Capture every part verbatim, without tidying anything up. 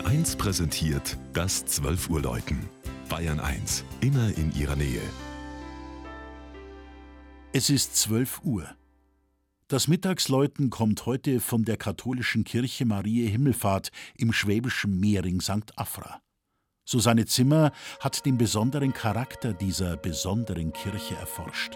eins präsentiert das zwölf Uhr Läuten. Bayern eins, immer in ihrer Nähe. Es ist zwölf Uhr. Das Mittagsläuten kommt heute von der katholischen Kirche Mariä Himmelfahrt im schwäbischen Mehring Sankt Afra. Susanne Zimmer hat den besonderen Charakter dieser besonderen Kirche erforscht.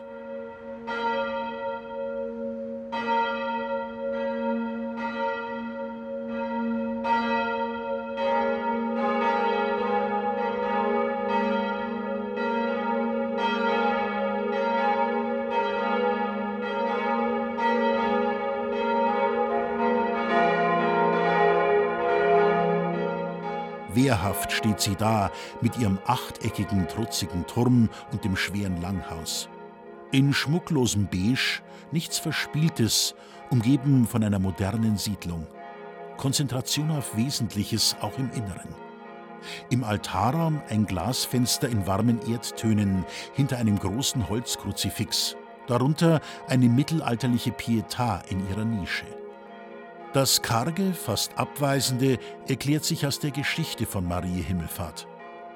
Wehrhaft steht sie da mit ihrem achteckigen, trutzigen Turm und dem schweren Langhaus. In schmucklosem Beige, nichts Verspieltes, umgeben von einer modernen Siedlung. Konzentration auf Wesentliches auch im Inneren. Im Altarraum ein Glasfenster in warmen Erdtönen hinter einem großen Holzkruzifix. Darunter eine mittelalterliche Pietà in ihrer Nische. Das Karge, fast Abweisende, erklärt sich aus der Geschichte von Mariä Himmelfahrt.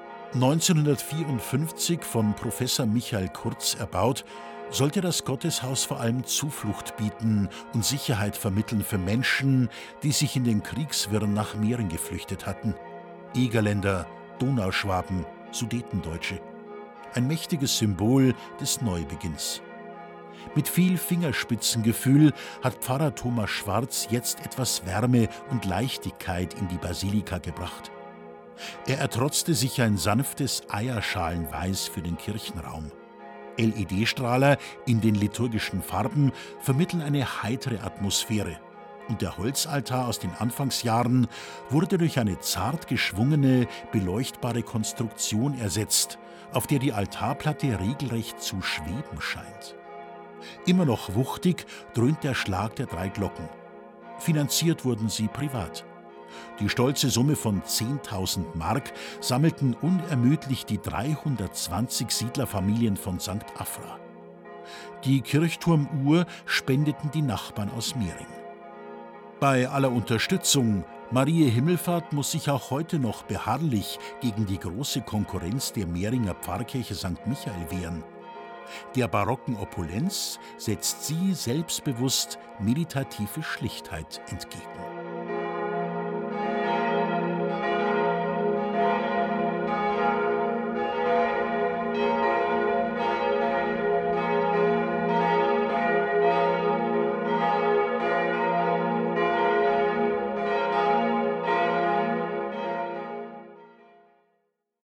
neunzehnhundertvierundfünfzig von Professor Michael Kurz erbaut, sollte das Gotteshaus vor allem Zuflucht bieten und Sicherheit vermitteln für Menschen, die sich in den Kriegswirren nach Mähren geflüchtet hatten. Egerländer, Donauschwaben, Sudetendeutsche. Ein mächtiges Symbol des Neubeginns. Mit viel Fingerspitzengefühl hat Pfarrer Thomas Schwarz jetzt etwas Wärme und Leichtigkeit in die Basilika gebracht. Er ertrotzte sich ein sanftes Eierschalenweiß für den Kirchenraum. L E D-Strahler in den liturgischen Farben vermitteln eine heitere Atmosphäre. Und der Holzaltar aus den Anfangsjahren wurde durch eine zart geschwungene, beleuchtbare Konstruktion ersetzt, auf der die Altarplatte regelrecht zu schweben scheint. Immer noch wuchtig dröhnt der Schlag der drei Glocken. Finanziert wurden sie privat. Die stolze Summe von zehntausend Mark sammelten unermüdlich die dreihundertzwanzig Siedlerfamilien von Sankt Afra. Die Kirchturmuhr spendeten die Nachbarn aus Mehring. Bei aller Unterstützung, Mariä Himmelfahrt muss sich auch heute noch beharrlich gegen die große Konkurrenz der Mehringer Pfarrkirche Sankt Michael wehren. Der barocken Opulenz setzt sie selbstbewusst meditative Schlichtheit entgegen.